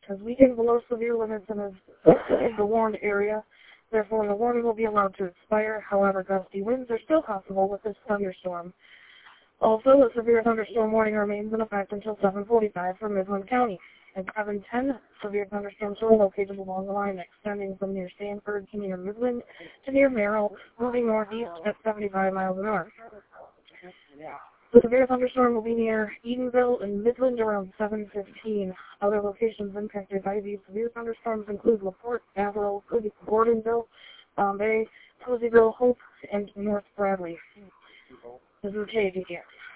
has weakened below severe limits and is the warned area. Therefore, the warning will be allowed to expire. However, gusty winds are still possible with this thunderstorm. Also, a severe thunderstorm warning remains in effect until 7:45 for Midland County. At 7:10, severe thunderstorms are located along the line extending from near Stanford to near Midland to near Merrill, moving northeast at 75 miles an hour. The severe thunderstorm will be near Edenville and Midland around 7:15. Other locations impacted by these severe thunderstorms include LaPorte, Averill, Gordonville, Bombay, Poseyville, Hope, and North Bradley. This is KDTX.